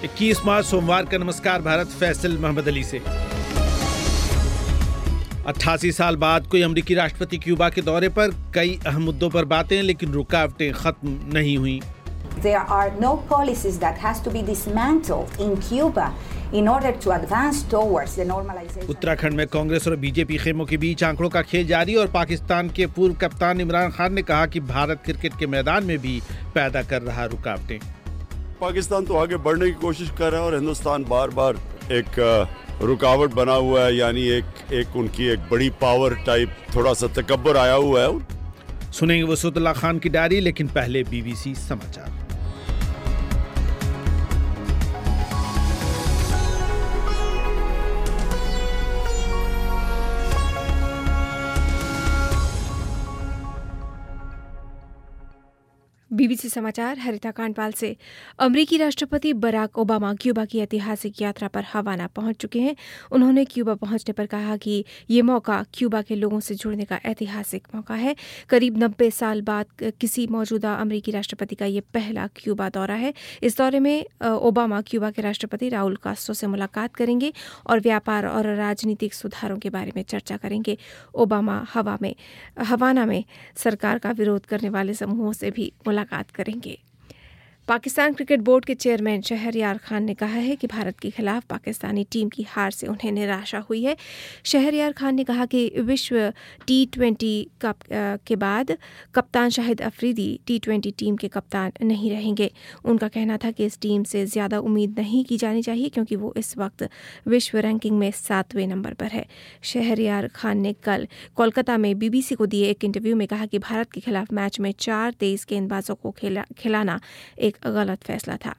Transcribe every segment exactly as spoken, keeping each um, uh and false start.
इक्कीस मार्च सोमवार का नमस्कार भारत, फैसल मोहम्मद अली से। अट्ठासी साल बाद कोई अमेरिकी राष्ट्रपति क्यूबा के दौरे पर, कई अहम मुद्दों पर बातें, लेकिन रुकावटें खत्म नहीं हुई। There are no policies that has to be dismantled in Cuba in order to advance towards the normalization. Uttarakhand में कांग्रेस और बीजेपी खेमों के बीच आंकड़ों का खेल जारी, और पाकिस्तान के पूर्व कप्तान इमरान खान ने कहा कि भारत क्रिकेट के मैदान में भी पैदा कर रहा रुकावटें। पाकिस्तान तो आगे बढ़ने की कोशिश कर रहा है और हिंदुस्तान बार बार एक रुकावट बना हुआ है, यानी एक एक उनकी एक बड़ी पावर टाइप थोड़ा सा तकब्बुर आया हुआ है। सुनेंगे वसूतुल्लाह खान की डायरी, लेकिन पहले बीबीसी समाचार। बीबीसी समाचार, हरिता कांडपाल से। अमेरिकी राष्ट्रपति बराक ओबामा क्यूबा की ऐतिहासिक यात्रा पर हवाना पहुंच चुके हैं। उन्होंने क्यूबा पहुंचने पर कहा कि ये मौका क्यूबा के लोगों से जुड़ने का ऐतिहासिक मौका है। करीब नब्बे साल बाद किसी मौजूदा अमेरिकी राष्ट्रपति का ये पहला क्यूबा दौरा है। इस दौरे में ओबामा क्यूबा के राष्ट्रपति राउल कास्ट्रो से मुलाकात करेंगे और व्यापार और राजनीतिक सुधारों के बारे में चर्चा करेंगे। ओबामा हवा में हवाना में सरकार का विरोध करने वाले समूहों से भी मुलाकात करेंगे। पाकिस्तान क्रिकेट बोर्ड के चेयरमैन शहरयार खान ने कहा है कि भारत के खिलाफ पाकिस्तानी टीम की हार से उन्हें निराशा हुई है। शहरयार खान ने कहा कि विश्व टी ट्वेंटी कप के बाद कप्तान Shahid Afridi T twenty team के कप्तान नहीं रहेंगे। उनका कहना था कि इस टीम से ज़्यादा उम्मीद नहीं की जानी चाहिए क्योंकि वो इस वक्त विश्व रैंकिंग में सातवें नंबर पर है। शहरयार खान ने कल कोलकाता में बीबीसी को दिए एक इंटरव्यू में कहा कि भारत के खिलाफ मैच में चार तेईस गेंदबाजों को खिला खिलाना एक गलत फैसला था।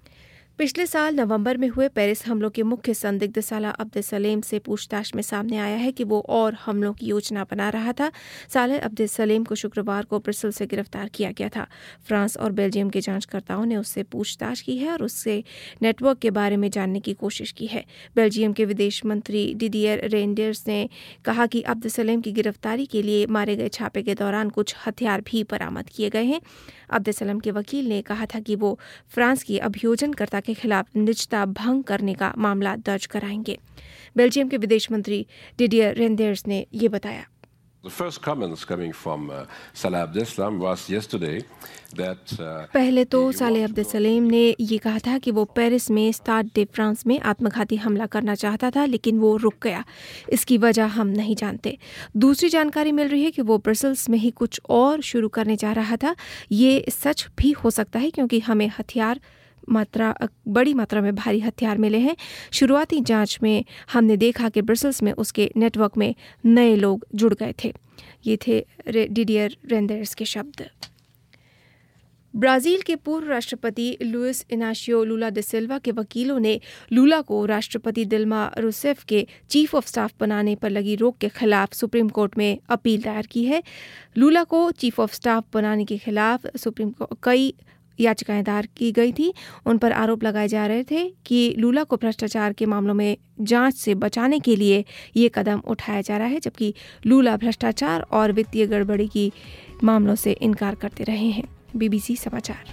पिछले साल नवंबर में हुए पेरिस हमलों के मुख्य संदिग्ध सालेह अब्दे सलेम से पूछताछ में सामने आया है कि वो और हमलों की योजना बना रहा था। सालेह अब्दे सलेम को शुक्रवार को ब्रिसल से गिरफ्तार किया गया था। फ्रांस और बेल्जियम के जांचकर्ताओं ने उससे पूछताछ की है और उससे नेटवर्क के बारे में जानने की कोशिश की है। बेल्जियम के विदेश मंत्री डिडियर रेंडर्स ने कहा कि अब्दे सलेम की गिरफ्तारी के लिए मारे गए छापे के दौरान कुछ हथियार भी बरामद किए गए हैं। अब्दे सलेम के वकील ने कहा था कि वो फ्रांस की अभियोजनकर्ता के खिलाफ निजता भंग करने का मामला दर्ज कराएंगे। बेल्जियम के विदेश मंत्री डिडियर रेंडर्स ने ये बताया। The first comments coming from uh, Salah Abdeslam was yesterday that uh, पहले तो सालेह अब्दे सलेम ने ये कहा था कि वो पेरिस में स्टाड डे फ्रांस में आत्मघाती हमला करना चाहता था, लेकिन वो रुक गया। इसकी वजह हम नहीं जानते। दूसरी जानकारी मिल रही है कि वो ब्रसल्स में ही कुछ और शुरू करने जा रहा था। ये सच भी हो सकता है क्योंकि हमें हथियार मात्रा बड़ी मात्रा में भारी हथियार मिले हैं। शुरुआती जांच में हमने देखा कि ब्रसल्स में उसके नेटवर्क में नए लोग जुड़ गए थे। ये थे डिडियर रेंडर्स के शब्द। ब्राजील के पूर्व राष्ट्रपति लुइस इनाशियो लूला दा सिल्वा के वकीलों ने लूला को राष्ट्रपति दिल्मा रूसेफ के चीफ ऑफ स्टाफ बनाने पर लगी रोक के खिलाफ सुप्रीम कोर्ट में अपील दायर की है। लूला को चीफ ऑफ स्टाफ बनाने के खिलाफ सुप्रीम कोर्ट कई याचिकाएं दायर की गई थी। उन पर आरोप लगाए जा रहे थे कि लूला को भ्रष्टाचार के मामलों में जांच से बचाने के लिए ये कदम उठाया जा रहा है, जबकि लूला भ्रष्टाचार और वित्तीय गड़बड़ी की मामलों से इनकार करते रहे हैं। बीबीसी समाचार।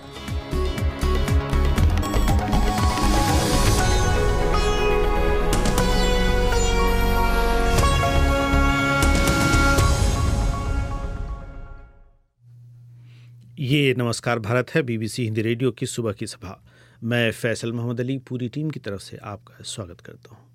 ये नमस्कार भारत है, बीबीसी हिंदी रेडियो की सुबह की सभा। मैं फैसल मोहम्मद अली पूरी टीम की तरफ से आपका स्वागत करता हूँ।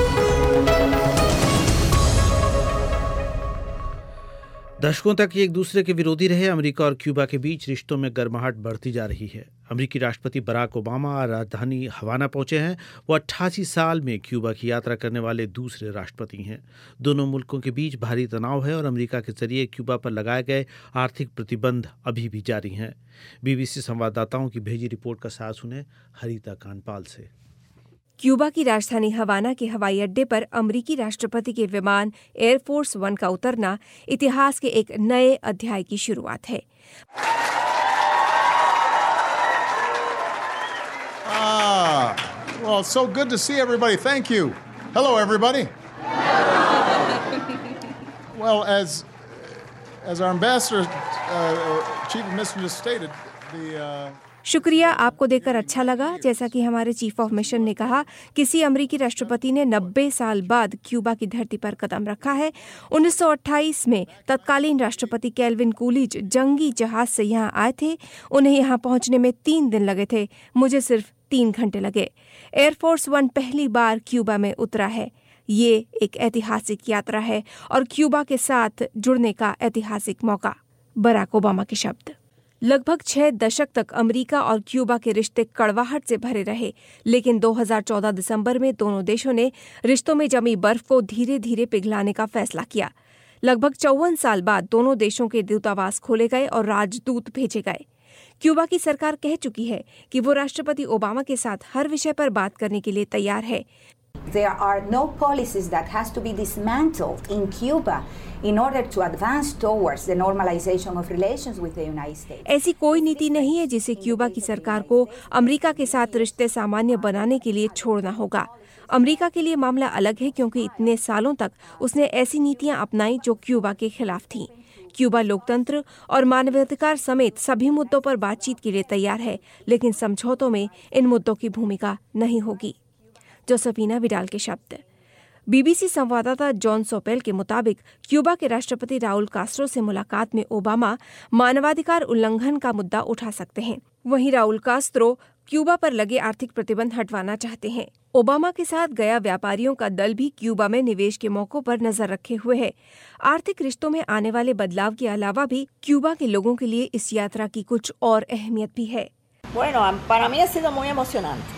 दशकों तक एक दूसरे के विरोधी रहे अमेरिका और क्यूबा के बीच रिश्तों में गर्माहट बढ़ती जा रही है। अमेरिकी राष्ट्रपति बराक ओबामा राजधानी हवाना पहुंचे हैं। वो अट्ठासी साल में क्यूबा की यात्रा करने वाले दूसरे राष्ट्रपति हैं। दोनों मुल्कों के बीच भारी तनाव है और अमेरिका के जरिए क्यूबा पर लगाए गए आर्थिक प्रतिबंध अभी भी जारी हैं। बीबीसी संवाददाताओं की भेजी रिपोर्ट का साथ सुने हरिता कांडपाल से। क्यूबा की राजधानी हवाना के हवाई अड्डे पर अमेरिकी राष्ट्रपति के विमान एयरफोर्स वन का उतरना इतिहास के एक नए अध्याय की शुरुआत है। Ah, well, so good to see everybody. Thank you. Hello, everybody. Well, as as our ambassador, uh, chief of mission just stated, the uh, शुक्रिया, आपको देखकर अच्छा लगा। जैसा कि हमारे चीफ ऑफ मिशन ने कहा, किसी अमेरिकी राष्ट्रपति ने नब्बे साल बाद क्यूबा की धरती पर कदम रखा है। उन्नीस सौ अट्ठाईस में तत्कालीन राष्ट्रपति कैल्विन कूलिज जंगी जहाज से यहाँ आए थे। उन्हें यहाँ पहुँचने में तीन दिन लगे थे, मुझे सिर्फ तीन घंटे लगे। एयरफोर्स वन पहली बार क्यूबा में उतरा है। ये एक ऐतिहासिक यात्रा है और क्यूबा के साथ जुड़ने का ऐतिहासिक मौका। बराक ओबामा के शब्द। लगभग छह दशक तक अमेरिका और क्यूबा के रिश्ते कड़वाहट से भरे रहे, लेकिन दो हज़ार चौदह दिसंबर में दोनों देशों ने रिश्तों में जमी बर्फ को धीरे धीरे पिघलाने का फैसला किया। लगभग चौवन साल बाद दोनों देशों के दूतावास खोले गए और राजदूत भेजे गए। क्यूबा की सरकार कह चुकी है कि वो राष्ट्रपति ओबामा के साथ हर विषय पर बात करने के लिए तैयार है। There are no policies that has to be dismantled in Cuba in order to advance towards the normalization of relations with the United States. ऐसी कोई नीति नहीं है जिसे क्यूबा की सरकार को अमेरिका के साथ रिश्ते सामान्य बनाने के लिए छोड़ना होगा। अमेरिका के लिए मामला अलग है क्योंकि इतने सालों तक उसने ऐसी नीतियां अपनाई जो क्यूबा के खिलाफ थीं। क्यूबा लोकतंत्र और मानवाधिकार समेत सभी मुद्दों पर बातचीत के लिए तैयार है, लेकिन समझौतों में इन मुद्दों की भूमिका नहीं होगी। जोसेफिना विडाल के शब्द। बीबीसी संवाददाता जॉन सोपेल के मुताबिक क्यूबा के राष्ट्रपति राउल कास्ट्रो से मुलाकात में ओबामा मानवाधिकार उल्लंघन का मुद्दा उठा सकते हैं। वहीं राउल कास्ट्रो क्यूबा पर लगे आर्थिक प्रतिबंध हटवाना चाहते हैं। ओबामा के साथ गया व्यापारियों का दल भी क्यूबा में निवेश के मौकों पर नजर रखे हुए है। आर्थिक रिश्तों में आने वाले बदलाव के अलावा भी क्यूबा के लोगों के लिए इस यात्रा की कुछ और अहमियत भी है। Bueno, para mí ha sido muy emocionante.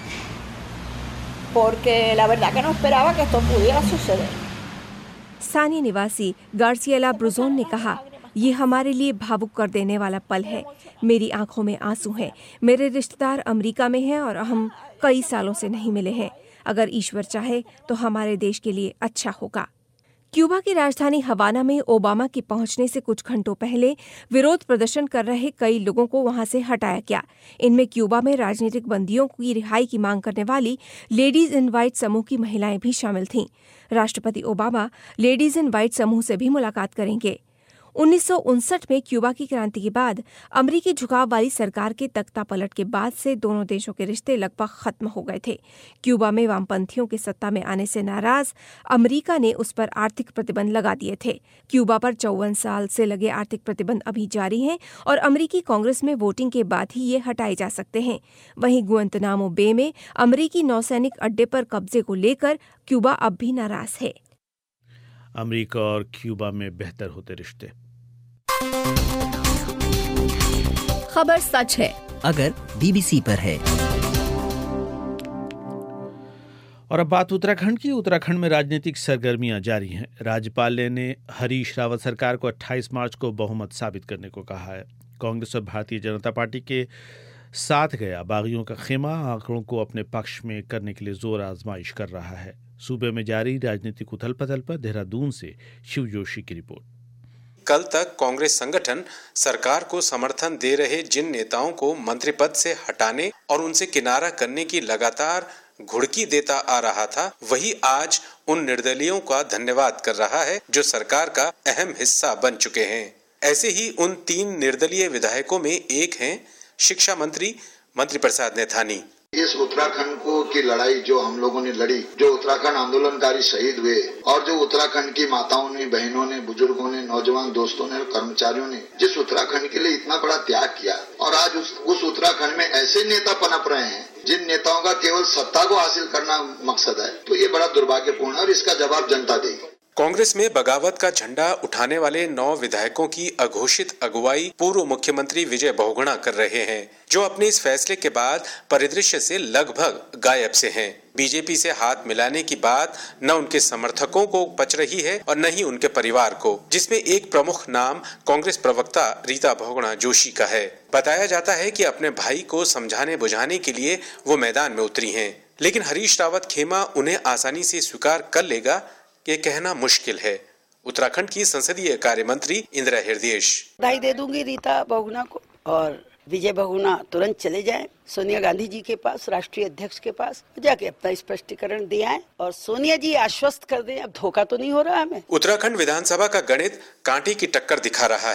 Porque la verdad que no esperaba que esto pudiera suceder. स्थानीय निवासी गार्सिएला ब्रुजोन ने कहा, ये हमारे लिए भावुक कर देने वाला पल है। मेरी आंखों में आंसू हैं। मेरे रिश्तेदार अमेरिका में हैं और हम कई सालों से नहीं मिले हैं। अगर ईश्वर चाहे तो हमारे देश के लिए अच्छा होगा। क्यूबा की राजधानी हवाना में ओबामा के पहुंचने से कुछ घंटों पहले विरोध प्रदर्शन कर रहे कई लोगों को वहां से हटाया गया। इनमें क्यूबा में राजनीतिक बंदियों की रिहाई की मांग करने वाली लेडीज इन व्हाइट समूह की महिलाएं भी शामिल थीं। राष्ट्रपति ओबामा लेडीज इन व्हाइट समूह से भी मुलाकात करेंगे। उन्नीस सौ उनसठ में क्यूबा की क्रांति के बाद अमेरिकी झुकाव वाली सरकार के तख्ता पलट के बाद से दोनों देशों के रिश्ते लगभग खत्म हो गए थे। क्यूबा में वामपंथियों के सत्ता में आने से नाराज अमेरिका ने उस पर आर्थिक प्रतिबंध लगा दिए थे। क्यूबा पर चौवन साल से लगे आर्थिक प्रतिबंध अभी जारी हैं और अमेरिकी कांग्रेस में वोटिंग के बाद ही ये हटाए जा सकते हैं। वहीं गुआंतानामो बे में अमेरिकी नौसैनिक अड्डे पर कब्जे को लेकर क्यूबा अब भी नाराज है। अमेरिका और क्यूबा में बेहतर होते रिश्ते। खबर सच है अगर बीबीसी पर है। और अब बात उत्तराखंड की। उत्तराखंड में राजनीतिक सरगर्मियां जारी हैं। राज्यपाल ने हरीश रावत सरकार को अट्ठाईस मार्च को बहुमत साबित करने को कहा है। कांग्रेस और भारतीय जनता पार्टी के साथ गया बागियों का खेमा आंकड़ों को अपने पक्ष में करने के लिए जोर आजमाइश कर रहा है। सूबे में जारी राजनीतिक उथल पुथल पर देहरादून से शिव जोशी की रिपोर्ट। कल तक कांग्रेस संगठन सरकार को समर्थन दे रहे जिन नेताओं को मंत्री पद से हटाने और उनसे किनारा करने की लगातार घुड़की देता आ रहा था, वही आज उन निर्दलियों का धन्यवाद कर रहा है जो सरकार का अहम हिस्सा बन चुके हैं। ऐसे ही उन तीन निर्दलीय विधायकों में एक हैं शिक्षा मंत्री मंत्री प्रसाद नैथानी। इस उत्तराखंड को की लड़ाई जो हम लोगों ने लड़ी, जो उत्तराखंड आंदोलनकारी शहीद हुए और जो उत्तराखंड की माताओं ने, बहनों ने, बुजुर्गों ने, नौजवान दोस्तों ने और कर्मचारियों ने जिस उत्तराखंड के लिए इतना बड़ा त्याग किया और आज उस, उस उत्तराखंड में ऐसे नेता पनप रहे हैं जिन नेताओं का केवल सत्ता को हासिल करना मकसद है, तो ये बड़ा दुर्भाग्यपूर्ण है और इसका जवाब जनता देगी। कांग्रेस में बगावत का झंडा उठाने वाले नौ विधायकों की अघोषित अगुवाई पूर्व मुख्यमंत्री विजय बहुगुणा कर रहे हैं, जो अपने इस फैसले के बाद परिदृश्य से लगभग गायब से हैं। बीजेपी से हाथ मिलाने की बात न उनके समर्थकों को पच रही है और न ही उनके परिवार को, जिसमें एक प्रमुख नाम कांग्रेस प्रवक्ता रीता बहुगुणा जोशी का है। बताया जाता है कि अपने भाई को समझाने बुझाने के लिए वो मैदान में उतरी हैं, लेकिन हरीश रावत खेमा उन्हें आसानी से स्वीकार कर लेगा ये कहना मुश्किल है। उत्तराखंड की संसदीय कार्य मंत्री इंदिरा हृदयेश। बधाई दे दूंगी रीता बहुगुणा को और विजय बहुगुणा तुरंत चले जाएं सोनिया गांधी जी के पास, राष्ट्रीय अध्यक्ष के पास, जाके अपना स्पष्टीकरण दिया है और सोनिया जी आश्वस्त कर दें अब धोखा तो नहीं हो रहा हमें। उत्तराखंड विधानसभा का गणित कांटे की टक्कर दिखा रहा है।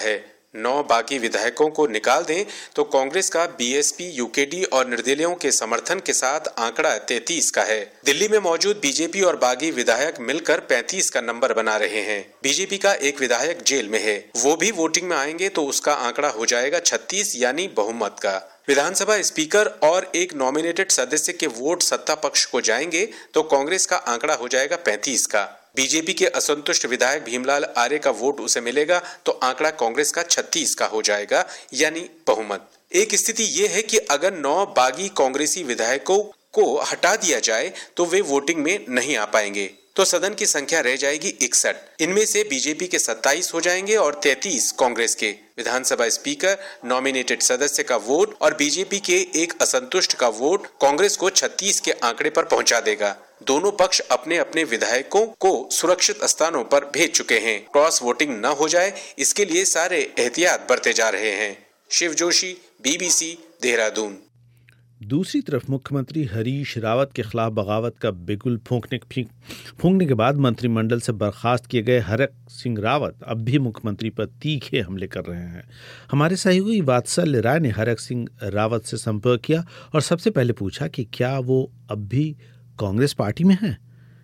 नौ बागी विधायकों को निकाल दें तो कांग्रेस का बीएसपी, यूकेडी और निर्दलीयों के समर्थन के साथ आंकड़ा तैंतीस का है। दिल्ली में मौजूद बीजेपी और बागी विधायक मिलकर पैंतीस का नंबर बना रहे हैं। बीजेपी का एक विधायक जेल में है, वो भी वोटिंग में आएंगे तो उसका आंकड़ा हो जाएगा छत्तीस यानी बहुमत का। विधानसभा स्पीकर और एक नॉमिनेटेड सदस्य के वोट सत्ता पक्ष को जाएंगे तो कांग्रेस का आंकड़ा हो जाएगा पैंतीस का। बीजेपी के असंतुष्ट विधायक भीमलाल आर्य का वोट उसे मिलेगा तो आंकड़ा कांग्रेस का छत्तीस का हो जाएगा यानी बहुमत। एक स्थिति ये है कि अगर नौ बागी कांग्रेसी विधायकों को हटा दिया जाए तो वे वोटिंग में नहीं आ पाएंगे, तो सदन की संख्या रह जाएगी इकसठ। इनमें से बीजेपी के सत्ताईस हो जाएंगे और तैंतीस कांग्रेस के। विधानसभा स्पीकर, नॉमिनेटेड सदस्य का वोट और बीजेपी के एक असंतुष्ट का वोट कांग्रेस को छत्तीस के आंकड़े पर पहुंचा देगा। दोनों पक्ष अपने अपने विधायकों को सुरक्षित स्थानों पर भेज चुके हैं। क्रॉस वोटिंग न हो जाए इसके लिए सारे एहतियात बरते जा रहे हैं। शिव जोशी, बीबीसी, देहरादून। दूसरी तरफ मुख्यमंत्री हरीश रावत के खिलाफ बगावत का बिगुल फूंकने फूंकने के बाद मंत्रिमंडल से बर्खास्त किए गए हरक सिंह रावत अब भी मुख्यमंत्री पर तीखे हमले कर रहे हैं। हमारे सहयोगी वात्सल्य राय ने हरक सिंह रावत से संपर्क किया और सबसे पहले पूछा कि क्या वो अब भी कांग्रेस पार्टी में है।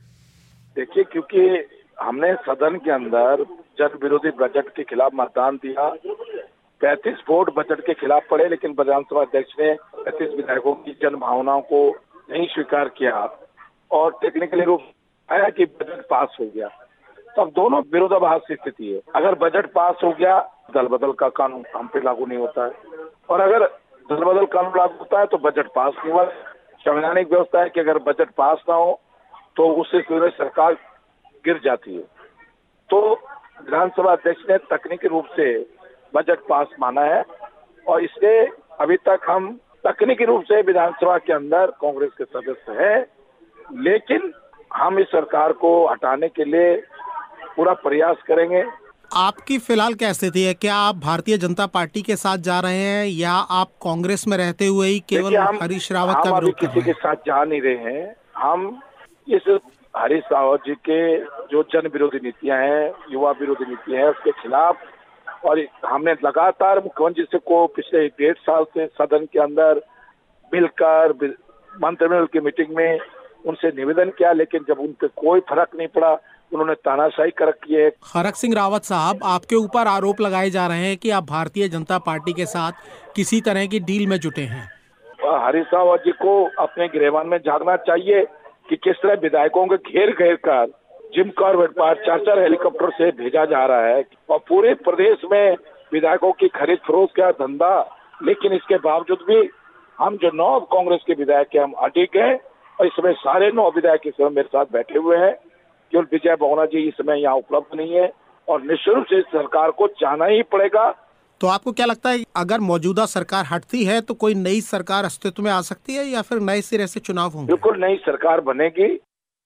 देखिए, क्योंकि हमने सदन के अंदर जन विरोधी बजट के खिलाफ मतदान दिया, पैंतीस वोट बजट के खिलाफ पड़े, लेकिन विधानसभा अध्यक्ष ने पैंतीस विधायकों की जन भावनाओं को नहीं स्वीकार किया और टेक्निकली रूप आया कि बजट पास हो गया। तो अब दोनों विरोधाभास की स्थिति है। अगर बजट पास हो गया, दल बदल का कानून हम पे लागू नहीं होता है, और अगर दल बदल कानून लागू होता है तो बजट पास नहीं हुआ। संवैधानिक व्यवस्था है कि अगर बजट पास ना हो तो उससे पूरी सरकार गिर जाती है। तो विधानसभा अध्यक्ष ने तकनीकी रूप से बजट पास माना है और इससे अभी तक हम तकनीकी रूप से विधानसभा के अंदर कांग्रेस के सदस्य हैं, लेकिन हम इस सरकार को हटाने के लिए पूरा प्रयास करेंगे। आपकी फिलहाल क्या स्थिति है? क्या आप भारतीय जनता पार्टी के साथ जा रहे हैं या आप कांग्रेस में रहते हुए ही केवल हरीश रावत का विरोध कर रहे हैं? किसी के साथ जा नहीं रहे हैं। हम इस हरीश रावत जी के जो जन विरोधी नीतियां हैं, युवा विरोधी नीतियां हैं, उसके खिलाफ, और हमने लगातार मुख्यमंत्री जी को पिछले डेढ़ साल से सदन के अंदर मिलकर मंत्रिमंडल की मीटिंग में उनसे निवेदन किया, लेकिन जब उन पर कोई फर्क नहीं पड़ा, उन्होंने तानाशाही कर रखी है। हरक सिंह रावत साहब, आपके ऊपर आरोप लगाए जा रहे हैं कि आप भारतीय जनता पार्टी के साथ किसी तरह की डील में जुटे हैं। हरीश रावत जी को अपने गिरबान में झांकना चाहिए कि किस तरह विधायकों के घेर घेर कर जिम कॉर्बेट पर चार चार हेलीकॉप्टर से भेजा जा रहा है और पूरे प्रदेश में विधायकों की खरीद फरोख्त का धंधा। लेकिन इसके बावजूद भी हम जो नौ कांग्रेस के विधायक हैं, हम अडिग हैं और इस समय सारे नौ विधायक इस समय मेरे साथ बैठे हुए हैं। केवल विजय बहुगुणा जी इस समय यहाँ उपलब्ध नहीं है और निश्चित रूप से सरकार को जाना ही पड़ेगा। तो आपको क्या लगता है, अगर मौजूदा सरकार हटती है तो कोई नई सरकार अस्तित्व में आ सकती है या फिर नए सिरे से चुनाव होंगे? बिल्कुल नई सरकार बनेगी।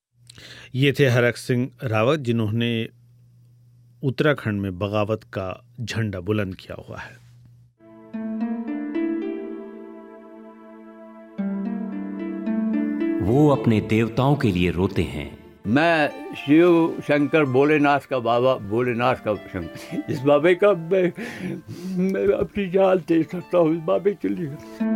ये थे हरक सिंह रावत, जिन्होंने उत्तराखंड में बगावत का झंडा बुलंद किया हुआ है। वो अपने देवताओं के लिए रोते हैं। मैं शिव शंकर भोलेनाथ का बाबा, भोलेनाथ का शंकर, इस बाबे का मैं, मैं अपनी जान दे सकता हूँ, इस बाबे के लिए।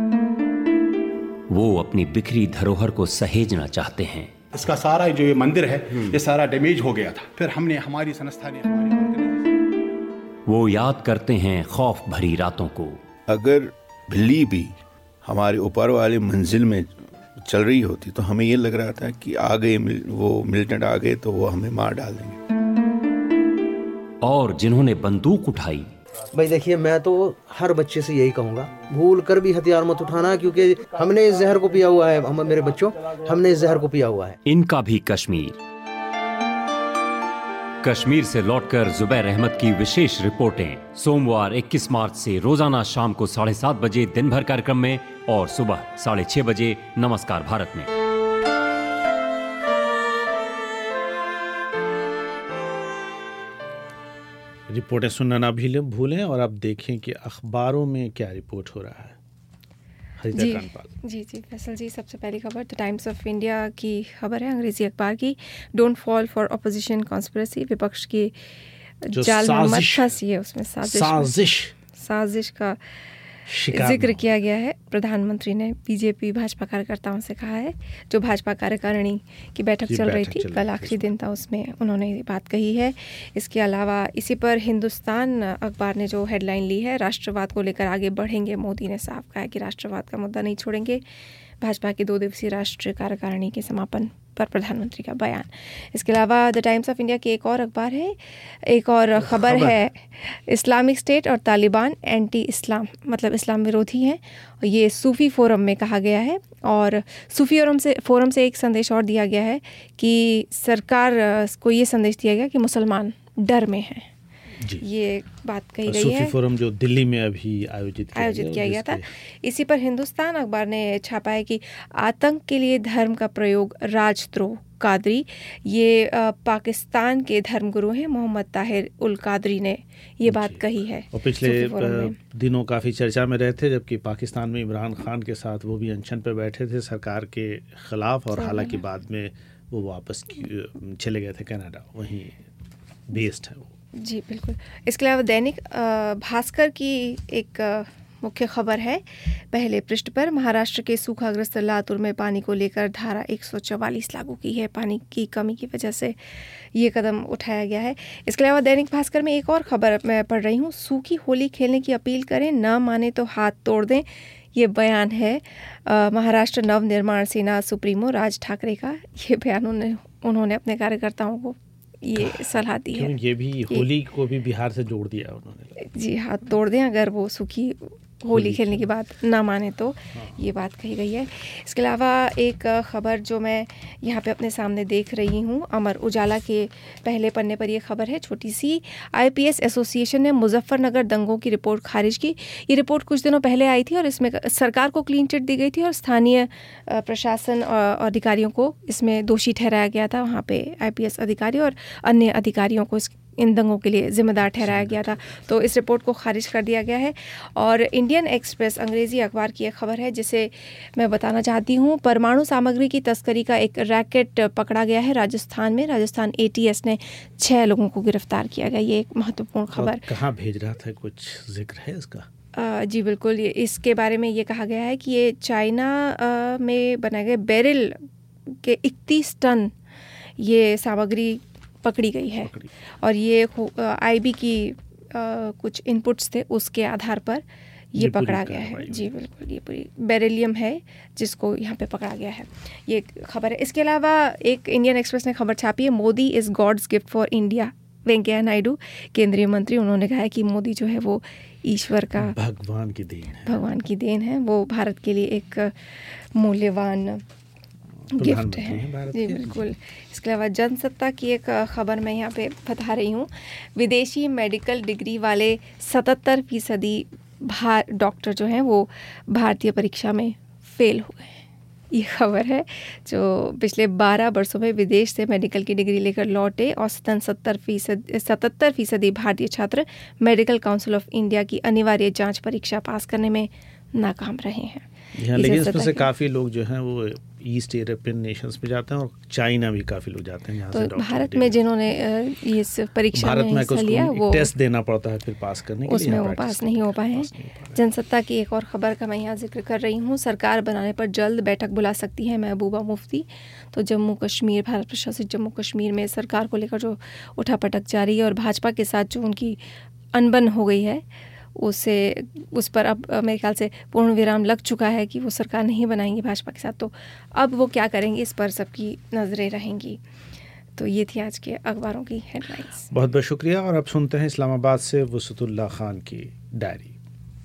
वो अपनी बिखरी धरोहर को सहेजना चाहते हैं। इसका सारा जो ये मंदिर है, ये सारा डैमेज हो गया था, फिर हमने हमारी संस्था ने हमारी वो याद करते हैं खौफ भरी रातों को। अगर बिल्ली भी हमारे ऊपर वाली मंजिल में चल रही होती तो हमें ये लग रहा था कि आ गए वो मिलिटेंट आ गए तो वो हमें मार डाल देंगे। और जिन्होंने बंदूक उठाई, भाई देखिए, मैं तो हर बच्चे से यही कहूँगा, भूल कर भी हथियार मत उठाना, क्योंकि हमने इस जहर को पिया हुआ है। हम मेरे बच्चों, हमने इस जहर को पिया हुआ है। इनका भी कश्मीर कश्मीर से लौटकर जुबैर अहमद की विशेष रिपोर्टें सोमवार इक्कीस मार्च से रोजाना शाम को साढ़े सात बजे दिन भर कार्यक्रम में और सुबह साढ़े छह बजे नमस्कार भारत में। रिपोर्टें सुनना ना भी भूलें और अब देखें कि अखबारों में क्या रिपोर्ट हो रहा है। जी जी जी फैसल जी, सबसे पहली खबर द टाइम्स ऑफ इंडिया की खबर है, अंग्रेजी अखबार की। Don't fall for opposition conspiracy, विपक्ष की जाल में मत फंसिए, उसमें साजिश साजिश साजिश का जिक्र किया गया है। प्रधानमंत्री ने बीजेपी भाजपा कार्यकर्ताओं से कहा है, जो भाजपा कार्यकारिणी की बैठक चल रही थी, कल आखिरी दिन था, उसमें उन्होंने ये बात कही है। इसके अलावा इसी पर हिंदुस्तान अखबार ने जो हेडलाइन ली है, राष्ट्रवाद को लेकर आगे बढ़ेंगे, मोदी ने साफ कहा है कि राष्ट्रवाद का मुद्दा नहीं छोड़ेंगे। भाजपा की दो दिवसीय राष्ट्रीय कार्यकारिणी के समापन पर प्रधानमंत्री का बयान। इसके अलावा द टाइम्स ऑफ इंडिया की एक और अखबार है, एक और खबर है, इस्लामिक स्टेट और तालिबान एंटी इस्लाम, मतलब इस्लाम विरोधी हैं। ये सूफी फोरम में कहा गया है, और सूफी फोरम से फोरम से एक संदेश और दिया गया है कि सरकार को ये संदेश दिया गया कि मुसलमान डर में हैं। ये बात कही गई है। सूफी फोरम जो दिल्ली में अभी आयोजित किया आयोजित किया गया था। इसी पर हिंदुस्तान अखबार ने छापा है कि आतंक के लिए धर्म का प्रयोग राजद्रोह, कादरी, ये आ, पाकिस्तान के धर्मगुरु हैं मोहम्मद ताहिर उल कादरी ने ये बात कही है। और पिछले दिनों काफ़ी चर्चा में रहे थे, जबकि पाकिस्तान में इमरान खान के साथ वो भी अनशन पर बैठे थे सरकार के खिलाफ, और हालांकि बाद में वो वापस चले गए थे कनाडा, वहीं बेस्ड है वो। जी बिल्कुल। इसके अलावा दैनिक भास्कर की एक मुख्य खबर है पहले पृष्ठ पर, महाराष्ट्र के सूखाग्रस्त लातूर में पानी को लेकर धारा एक सौ चवालीस लागू की है। पानी की कमी की वजह से ये कदम उठाया गया है। इसके अलावा दैनिक भास्कर में एक और खबर मैं पढ़ रही हूँ, सूखी होली खेलने की अपील करें, न माने तो हाथ तोड़ दें। ये बयान है महाराष्ट्र नवनिर्माण सेना सुप्रीमो राज ठाकरे का। ये बयान उन्होंने उन्होंने अपने कार्यकर्ताओं को ये सलाह दी है। ये भी होली को भी बिहार से जोड़ दिया उन्होंने। जी, हाथ तोड़ दें अगर वो सूखी होली खेलने की बात ना माने तो, ये बात कही गई है। इसके अलावा एक खबर जो मैं यहाँ पे अपने सामने देख रही हूँ, अमर उजाला के पहले पन्ने पर ये खबर है, छोटी सी, आईपीएस एसोसिएशन ने मुजफ्फरनगर दंगों की रिपोर्ट खारिज की। ये रिपोर्ट कुछ दिनों पहले आई थी और इसमें सरकार को क्लीन चिट दी गई थी और स्थानीय प्रशासन और अधिकारियों को इसमें दोषी ठहराया गया था। वहाँ पे आईपीएस अधिकारी और अन्य अधिकारियों को इन दंगों के लिए जिम्मेदार ठहराया गया था, तो इस रिपोर्ट को खारिज कर दिया गया है। और इंडियन एक्सप्रेस अंग्रेजी अखबार की एक खबर है जिसे मैं बताना चाहती हूँ, परमाणु सामग्री की तस्करी का एक रैकेट पकड़ा गया है राजस्थान में। राजस्थान एटीएस ने छह लोगों को गिरफ्तार किया गया। ये एक महत्वपूर्ण खबर। कहाँ भेज रहा था, कुछ जिक्र है इसका? जी बिल्कुल, ये इसके बारे में ये कहा गया है कि ये चाइना में बनाए गए बैरल के इकतीस टन ये सामग्री पकड़ी गई है, और ये आईबी की आ, कुछ इनपुट्स थे, उसके आधार पर ये, ये पकड़ा गया है। जी बिल्कुल, ये पूरी बेरिलियम है जिसको यहाँ पे पकड़ा गया है, ये खबर है। इसके अलावा एक इंडियन एक्सप्रेस ने खबर छापी है, Modi is God's gift for India. Venkaiah Naidu केंद्रीय मंत्री, उन्होंने कहा है कि मोदी जो है वो ईश्वर का, भगवान की देन है, भगवान की देन है, वो भारत के लिए एक मूल्यवान गिफ्ट है। जी बिल्कुल। इसके अलावा जनसत्ता की एक खबर मैं यहाँ पे बता रही हूँ, विदेशी मेडिकल डिग्री वाले सतहत्तर फीसदी भार डॉक्टर जो हैं वो भारतीय परीक्षा में फेल हुए हैं। ये खबर है, जो पिछले बारह वर्षों में विदेश से मेडिकल की डिग्री लेकर लौटे औसतन सत्तर फीसद सतहत्तर फीसदी भारतीय छात्र मेडिकल काउंसिल ऑफ इंडिया की अनिवार्य जांच परीक्षा पास करने में नाकाम रहे हैं। लेकिन इसमें से काफ़ी लोग जो हैं वो ईस्ट यूरोपियन नेशंस में जाते हैं और चाइना भी काफ़ी लोग जाते हैं। यहाँ तो से भारत में जिन्होंने इस परीक्षा भारत में हिस्सा लिया वो टेस्ट देना पड़ता है फिर पास करने के लिए, उसमें वो पास नहीं हो पाए हैं। जनसत्ता की एक और खबर का मैं यहाँ जिक्र कर रही हूँ, सरकार बनाने पर जल्द बैठक बुला सकती है महबूबा मुफ्ती। तो जम्मू कश्मीर, भारत प्रशासित जम्मू कश्मीर में सरकार को लेकर जो उठापटक जारी है और भाजपा के साथ जो उनकी अनबन हो गई है, उसे उस पर अब मेरे ख्याल से पूर्ण विराम लग चुका है कि वो सरकार नहीं बनाएंगे भाजपा के साथ। तो अब वो क्या करेंगे, इस पर सबकी नज़रें रहेंगी। तो ये थी आज के अखबारों की हेडलाइंस। बहुत बहुत शुक्रिया। और अब सुनते हैं इस्लामाबाद से वसतुल्लाह खान की डायरी।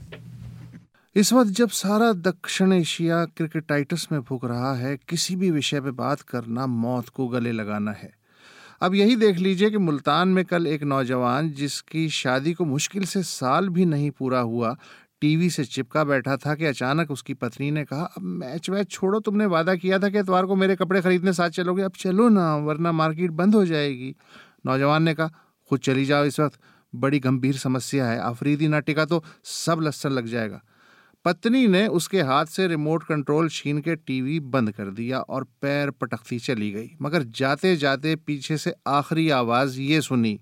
इस वक्त जब सारा दक्षिण एशिया क्रिकेटाइटिस में भूख रहा है, किसी भी विषय पे बात करना मौत को गले लगाना है। अब यही देख लीजिए कि मुल्तान में कल एक नौजवान जिसकी शादी को मुश्किल से साल भी नहीं पूरा हुआ, टीवी से चिपका बैठा था कि अचानक उसकी पत्नी ने कहा, अब मैच वैच छोड़ो, तुमने वादा किया था कि इतवार को मेरे कपड़े खरीदने साथ चलोगे, अब चलो ना वरना मार्केट बंद हो जाएगी। नौजवान ने कहा, खुद चली जाओ, इस वक्त बड़ी गंभीर समस्या है, अफरीदी ना टिका तो सब लहसन लग जाएगा। पत्नी ने उसके हाथ से रिमोट कंट्रोल छीन के टीवी बंद कर दिया और पैर पटकती चली गई, मगर जाते जाते पीछे से आखिरी आवाज़ ये सुनी,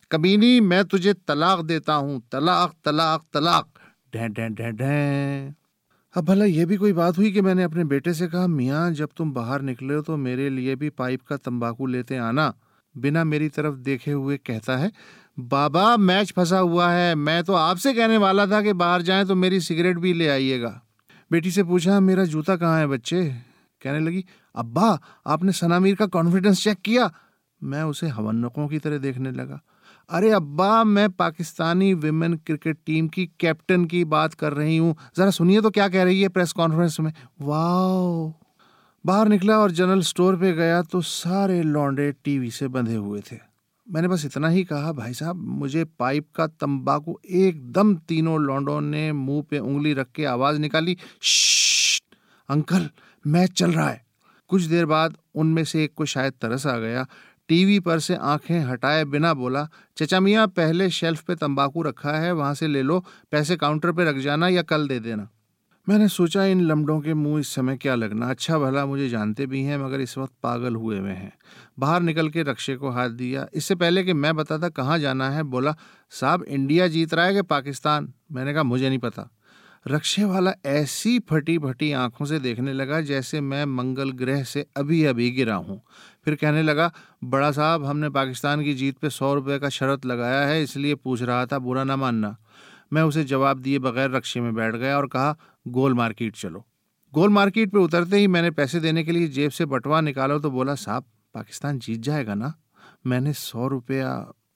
कमीनी, मैं तुझे तलाक देता हूँ, तलाक तलाक तलाक, ढें ढें ढें ढें। अब भला ये भी कोई बात हुई कि मैंने अपने बेटे से कहा, मियाँ जब तुम बाहर निकले हो तो मेरे लिए भी पाइप का तंबाकू लेते आना। बिना मेरी तरफ देखे हुए कहता है, बाबा मैच फंसा हुआ है, मैं तो आपसे कहने वाला था कि बाहर जाएं तो मेरी सिगरेट भी ले आइएगा। बेटी से पूछा, मेरा जूता कहाँ है बच्चे? कहने लगी, अब्बा आपने सनामीर का कॉन्फिडेंस चेक किया? मैं उसे हवन्नकों की तरह देखने लगा। अरे अब्बा, मैं पाकिस्तानी विमेन क्रिकेट टीम की कैप्टन की बात कर रही हूँ, जरा सुनिए तो क्या कह रही है प्रेस कॉन्फ्रेंस में। वाह। बाहर निकला और जनरल स्टोर पे गया तो सारे लौंडे टीवी से बंधे हुए थे। मैंने बस इतना ही कहा, भाई साहब मुझे पाइप का तंबाकू। एकदम तीनों लौंडों ने मुंह पे उंगली रख के आवाज निकाली, श्श्श अंकल मैच चल रहा है। कुछ देर बाद उनमें से एक को शायद तरस आ गया, टीवी पर से आंखें हटाए बिना बोला, चचा मियाँ पहले शेल्फ पे तंबाकू रखा है, वहां से ले लो, पैसे काउंटर पे रख जाना या कल दे देना। मैंने सोचा इन लम्डों के मुंह इस समय क्या लगना, अच्छा भला मुझे जानते भी हैं मगर इस वक्त पागल हुए हुए हैं। बाहर निकल के रक्षे को हाथ दिया। इससे पहले कि मैं बताता कहाँ जाना है, बोला, साहब इंडिया जीत रहा है कि पाकिस्तान? मैंने कहा मुझे नहीं पता। रक्षे वाला ऐसी फटी फटी आंखों से देखने लगा जैसे मैं मंगल ग्रह से अभी अभी गिरा हूँ। फिर कहने लगा, बड़ा साहब हमने पाकिस्तान की जीत पे सौ रुपये का शर्त लगाया है, इसलिए पूछ रहा था, बुरा ना मानना। मैं उसे जवाब दिए बगैर रक्षे में बैठ गया और कहा, गोल मार्केट चलो। गोल मार्केट पे उतरते ही मैंने पैसे देने के लिए जेब से बटवा निकाला तो बोला, साहब पाकिस्तान जीत जाएगा ना? मैंने सौ रुपया।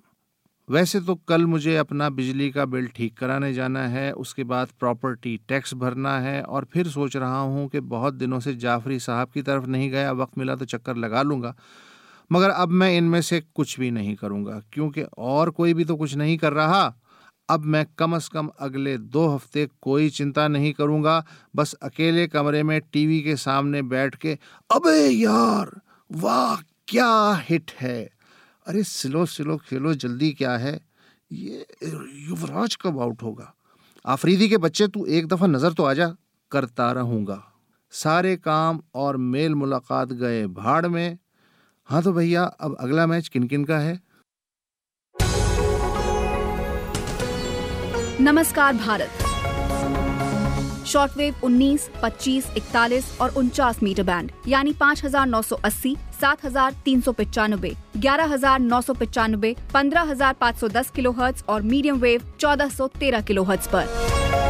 वैसे तो कल मुझे अपना बिजली का बिल ठीक कराने जाना है, उसके बाद प्रॉपर्टी टैक्स भरना है और फिर सोच रहा हूँ कि बहुत दिनों से जाफरी साहब की तरफ नहीं गया, वक्त मिला तो चक्कर लगा लूँगा। मगर अब मैं इनमें से कुछ भी नहीं करूँगा क्योंकि और कोई भी तो कुछ नहीं कर रहा। अब मैं कम से कम अगले दो हफ्ते कोई चिंता नहीं करूँगा, बस अकेले कमरे में टीवी के सामने बैठ के, अबे यार वाह क्या हिट है, अरे स्लो स्लो खेलो, जल्दी क्या है, ये युवराज कब आउट होगा, आफरीदी के बच्चे तू एक दफ़ा नज़र तो आजा, करता रहूँगा। सारे काम और मेल मुलाकात गए भाड़ में। हाँ तो भैया अब अगला मैच किन किन का है? नमस्कार भारत। शॉर्टवेव उन्नीस, पच्चीस, इकतालीस और उनचास मीटर बैंड यानी पाँच हजार नौ सौ अस्सी, सात हजार तीन सौ पचानबे, ग्यारह हजार नौ सौ पचानबे, पंद्रह हजार पाँच सौ दस किलोहर्ट्ज और मीडियम वेव चौदह सौ तेरह किलोहर्ट्ज पर।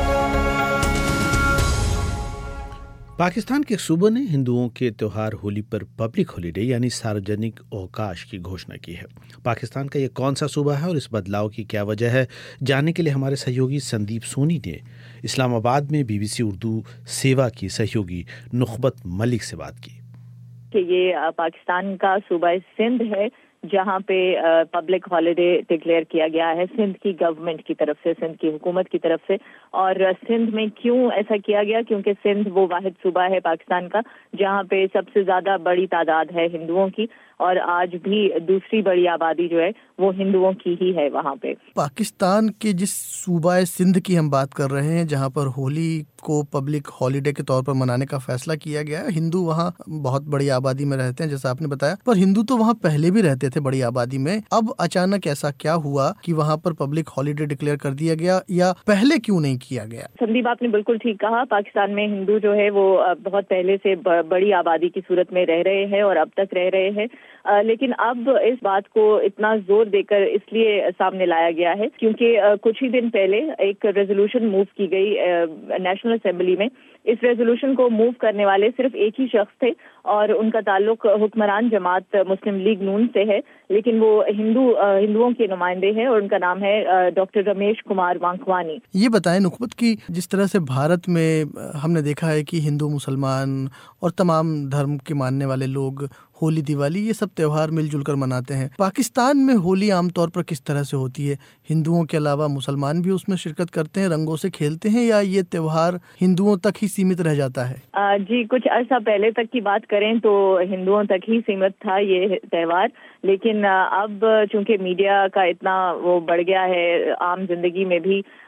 पाकिस्तान के सूबे ने हिंदुओं के त्यौहार होली पर पब्लिक हॉलिडे यानी सार्वजनिक अवकाश की घोषणा की है। पाकिस्तान का ये कौन सा सूबा है और इस बदलाव की क्या वजह है, जानने के लिए हमारे सहयोगी संदीप सोनी ने इस्लामाबाद में बीबीसी उर्दू सेवा की सहयोगी नुखबत मलिक से बात की। कि ये पाकिस्तान का सूबा सिंध है जहाँ पे पब्लिक हॉलिडे डिक्लेयर किया गया है सिंध की गवर्नमेंट की तरफ से, सिंध की हुकूमत की तरफ से। और सिंध में क्यों ऐसा किया गया, क्योंकि सिंध वो वाहिद सूबा है पाकिस्तान का जहाँ पे सबसे ज्यादा बड़ी तादाद है हिंदुओं की और आज भी दूसरी बड़ी आबादी जो है वो हिंदुओं की ही है वहाँ पे। पाकिस्तान के जिस सूबा सिंध की हम बात कर रहे हैं जहाँ पर होली को पब्लिक हॉलिडे के तौर पर मनाने का फैसला किया गया है, हिंदू वहाँ बहुत बड़ी आबादी में रहते हैं जैसा आपने बताया, पर हिंदू तो वहाँ पहले भी रहते थे बड़ी आबादी में। अब अचानक ऐसा क्या हुआ कि वहाँ पर पब्लिक हॉलिडे डिक्लेयर कर दिया गया या पहले क्यों नहीं किया गया? संदीप आपने बिल्कुल ठीक कहा, पाकिस्तान में हिंदू जो है वो बहुत पहले से बड़ी आबादी की सूरत में रह रहे हैं और अब तक रह रहे हैं, लेकिन अब इस बात को इतना जोर देकर इसलिए सामने लाया गया है क्योंकि कुछ ही दिन पहले एक रेजोल्यूशन मूव की गई नेशनल असेंबली में। इस रेजोल्यूशन को मूव करने वाले सिर्फ एक ही शख्स थे और उनका ताल्लुक हुक्मरान जमात मुस्लिम लीग नून से है, लेकिन वो हिंदू हिंदुओं के नुमाइंदे हैं और उनका नाम है डॉक्टर रमेश कुमार वांकवानी। ये बताएं नुकबत की जिस तरह से भारत में हमने देखा है कि हिंदू मुसलमान और तमाम धर्म के मानने वाले लोग होली दिवाली ये सब त्योहार मिलजुल कर मनाते हैं, पाकिस्तान में होली आमतौर पर किस तरह से होती है? हिंदुओं के अलावा मुसलमान भी उसमें शिरकत करते हैं, रंगों से खेलते हैं या ये त्योहार हिंदुओं तक ही सीमित रह जाता है? आ, जी कुछ अर्सा पहले तक की बात करें तो हिंदुओं तक ही सीमित था ये त्योहार, लेकिन अब चूंकि मीडिया का इतना वो बढ़ गया है, आम जिंदगी में भी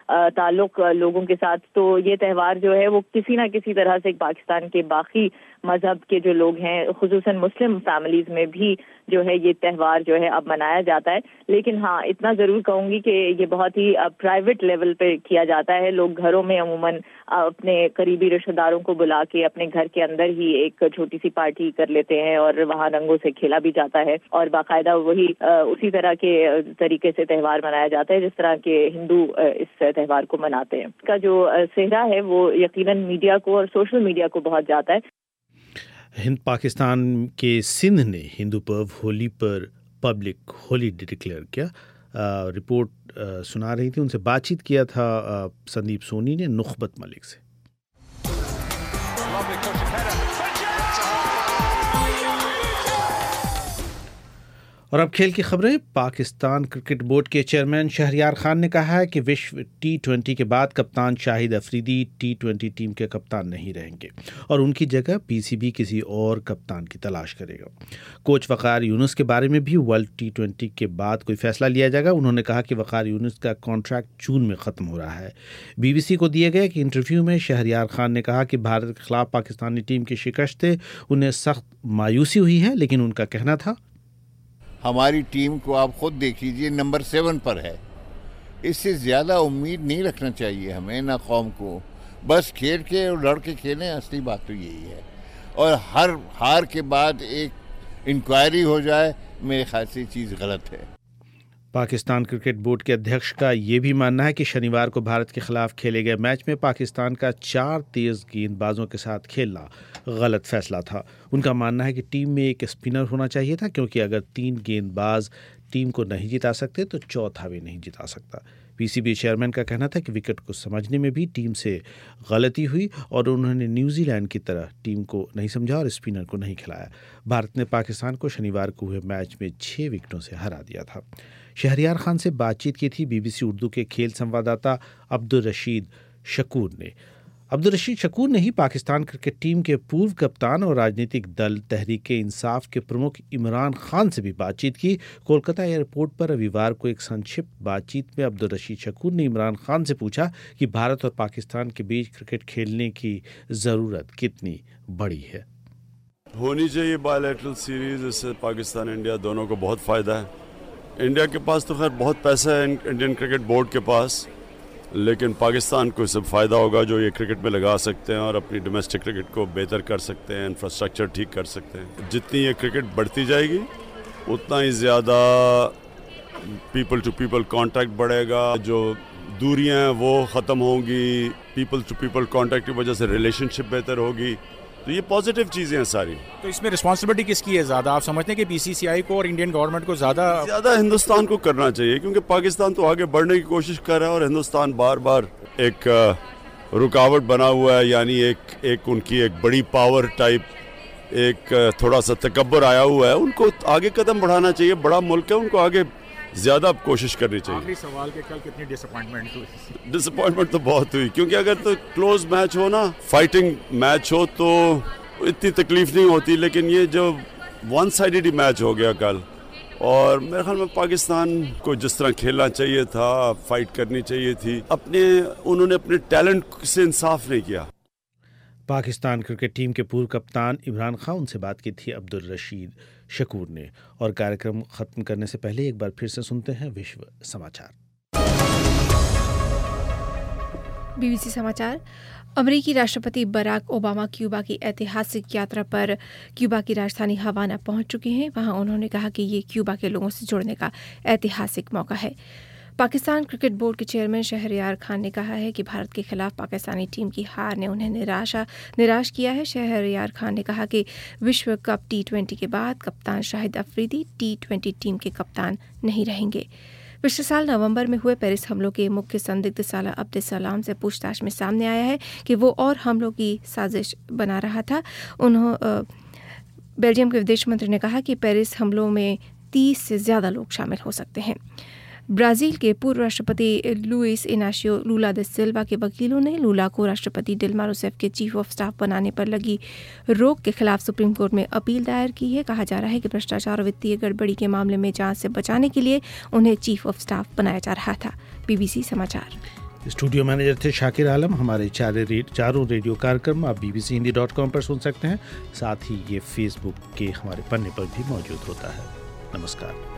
ताल्लुक लोगों के साथ, तो ये त्यौहार जो है वो किसी ना किसी तरह से पाकिस्तान के बाकी मजहब के जो लोग हैं, खुसूसन मुस्लिम फैमिलीज में भी जो है ये त्यौहार जो है अब मनाया जाता है। लेकिन हाँ, इतना ज़रूर कहूँगी कि ये बहुत ही प्राइवेट लेवल पे किया जाता है। लोग घरों में अमूमन अपने करीबी रिश्तेदारों को बुला के अपने घर के अंदर ही एक छोटी सी पार्टी कर लेते हैं और वहाँ रंगों से खेला भी जाता है और बाकायदा वही उसी तरह के तरीके से त्यौहार मनाया जाता है जिस तरह के हिंदू इस त्यौहार को मनाते हैं। इसका जो सेहरा है वो यकीनन मीडिया को और सोशल मीडिया को बहुत जाता है। हिंद पाकिस्तान के सिंध ने हिंदू पर्व होली पर पब्लिक होली डिक्लेयर किया। आ, रिपोर्ट आ, सुना रही थी, उनसे बातचीत किया था आ, संदीप सोनी ने नुखबत मलिक से। और अब खेल की खबरें। पाकिस्तान क्रिकेट बोर्ड के चेयरमैन शहरयार खान ने कहा है कि विश्व टी ट्वेंटी के बाद कप्तान Shahid Afridi T twenty team के कप्तान नहीं रहेंगे और उनकी जगह पीसीबी किसी और कप्तान की तलाश करेगा। कोच वक़ार यूनुस के बारे में भी वर्ल्ड टी ट्वेंटी के बाद कोई फैसला लिया जाएगा। उन्होंने कहा कि वक़ार यूनुस का कॉन्ट्रैक्ट जून में ख़त्म हो रहा है। बीबीसी को दिए गए एक इंटरव्यू में शहरयार खान ने कहा कि भारत के खिलाफ पाकिस्तानी टीम की शिकस्त से उन्हें सख्त मायूसी हुई है, लेकिन उनका कहना था हमारी टीम को आप खुद देख लीजिए, नंबर सेवन पर है। इससे ज़्यादा उम्मीद नहीं रखना चाहिए हमें ना कौम को। बस खेल के और लड़ के खेलें, असली बात तो यही है। और हर हार के बाद एक इंक्वायरी हो जाए, मेरे ख्याल से चीज़ गलत है। पाकिस्तान क्रिकेट बोर्ड के अध्यक्ष का ये भी मानना है कि शनिवार को भारत के खिलाफ खेले गए मैच में पाकिस्तान का चार तेज़ गेंदबाजों के साथ खेलना गलत फैसला था। उनका मानना है कि टीम में एक स्पिनर होना चाहिए था, क्योंकि अगर तीन गेंदबाज टीम को नहीं जिता सकते तो चौथा भी नहीं जिता सकता। पीसीबी चेयरमैन का कहना था कि विकेट को समझने में भी टीम से गलती हुई और उन्होंने न्यूजीलैंड की तरह टीम को नहीं समझा और स्पिनर को नहीं खिलाया। भारत ने पाकिस्तान को शनिवार को हुए मैच में छः विकेटों से हरा दिया था। शहरयार खान से बातचीत की थी बीबीसी उर्दू के खेल संवाददाता अब्दुल रशीद शकूर ने। अब्दुल रशीद शकूर ने ही पाकिस्तान क्रिकेट टीम के पूर्व कप्तान और राजनीतिक दल तहरीक-ए-इंसाफ के प्रमुख इमरान खान से भी बातचीत की। कोलकाता एयरपोर्ट पर रविवार को एक संक्षिप्त बातचीत में अब्दुल रशीद शकूर ने इमरान खान से पूछा कि भारत और पाकिस्तान के बीच क्रिकेट खेलने की ज़रूरत कितनी बड़ी है। होनी चाहिए बायलैटरल सीरीज, इससे पाकिस्तान इंडिया दोनों को बहुत फ़ायदा है। इंडिया के पास तो खैर बहुत पैसा है, इंडियन क्रिकेट बोर्ड के पास, लेकिन पाकिस्तान को इससे फ़ायदा होगा जो ये क्रिकेट में लगा सकते हैं और अपनी डोमेस्टिक क्रिकेट को बेहतर कर सकते हैं, इंफ्रास्ट्रक्चर ठीक कर सकते हैं। जितनी ये क्रिकेट बढ़ती जाएगी उतना ही ज़्यादा पीपल टू पीपल कांटेक्ट बढ़ेगा, जो दूरियां हैं वो ख़त्म होंगी, पीपल टू पीपल कांटेक्ट की वजह से रिलेशनशिप बेहतर होगी। तो ये पॉजिटिव चीज़ें हैं सारी। तो इसमें रिस्पॉन्सिबिलिटी किसकी है ज़्यादा? आप समझते हैं कि बीसीसीआई को और इंडियन गवर्नमेंट को ज़्यादा ज़्यादा हिंदुस्तान को करना चाहिए, क्योंकि पाकिस्तान तो आगे बढ़ने की कोशिश कर रहा है और हिंदुस्तान बार बार एक रुकावट बना हुआ है। यानी एक एक उनकी एक बड़ी पावर टाइप, एक थोड़ा सा तकब्बर आया हुआ है। उनको आगे कदम बढ़ाना चाहिए, बड़ा मुल्क है, उनको आगे ज़्यादा कोशिश करनी चाहिए। आखिरी सवाल के कल कितनी डिसअपॉइंटमेंट हुई? डिसअपॉइंटमेंट तो बहुत हुई, क्योंकि अगर तो क्लोज मैच हो ना, फाइटिंग मैच हो तो इतनी तकलीफ नहीं होती, लेकिन ये जो वन साइडेड ही मैच हो गया कल, और मेरे ख्याल में पाकिस्तान को जिस तरह खेलना चाहिए था, फाइट करनी चाहिए थी, अपने उन्होंने अपने टैलेंट से इंसाफ नहीं किया। पाकिस्तान क्रिकेट टीम के पूर्व कप्तान इमरान खान, उनसे बात की थी अब्दुल रशीद शकूर ने। और कार्यक्रम ख़त्म करने से पहले एक बार फिर से सुनते हैं विश्व समाचार। बीबीसी समाचार। अमेरिकी राष्ट्रपति बराक ओबामा क्यूबा की ऐतिहासिक यात्रा पर क्यूबा की राजधानी हवाना पहुंच चुके हैं। वहां उन्होंने कहा कि ये क्यूबा के लोगों से जुड़ने का ऐतिहासिक मौका है। पाकिस्तान क्रिकेट बोर्ड के चेयरमैन शहरयार खान ने कहा है कि भारत के खिलाफ पाकिस्तानी टीम की हार ने उन्हें निराशा निराश किया है। शहरयार खान ने कहा कि विश्व कप टी ट्वेंटी के बाद कप्तान Shahid Afridi T twenty team के कप्तान नहीं रहेंगे। पिछले साल नवंबर में हुए पेरिस हमलों के मुख्य संदिग्ध साला अब्दुल सलाम से पूछताछ में सामने आया है कि वो और हमलों की साजिश बना रहा था। उन्होंने बेल्जियम के विदेश मंत्री ने कहा कि पेरिस हमलों में तीस से ज़्यादा लोग शामिल हो सकते हैं। ब्राज़ील के पूर्व राष्ट्रपति लुइस इनाशियो लूला दा सिल्वा के वकीलों ने लूला को राष्ट्रपति दिल्मा रूसेफ के चीफ ऑफ स्टाफ बनाने पर लगी रोक के खिलाफ सुप्रीम कोर्ट में अपील दायर की है। कहा जा रहा है कि भ्रष्टाचार और वित्तीय गड़बड़ी के मामले में जांच से बचाने के लिए उन्हें चीफ ऑफ स्टाफ बनाया जा रहा था। बीबीसी समाचार। स्टूडियो मैनेजर थे शाकिर आलम। हमारे चारे रे, चारों रेडियो कार्यक्रम आप B B C Hindi dot com पर सुन सकते हैं। साथ ही ये फेसबुक के हमारे पन्ने पर भी मौजूद होता है। नमस्कार।